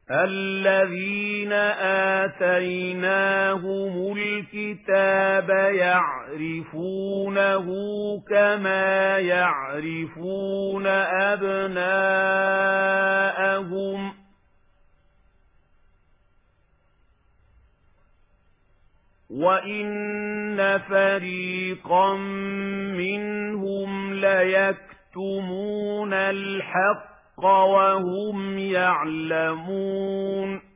الذين آتيناهم الكتاب يعرفونه كما يعرفون أبناءهم وَإِنَّ فَرِيقًا مِّنْهُمْ لَيَكْتُمُونَ الْحَقَّ وَهُمْ يَعْلَمُونَ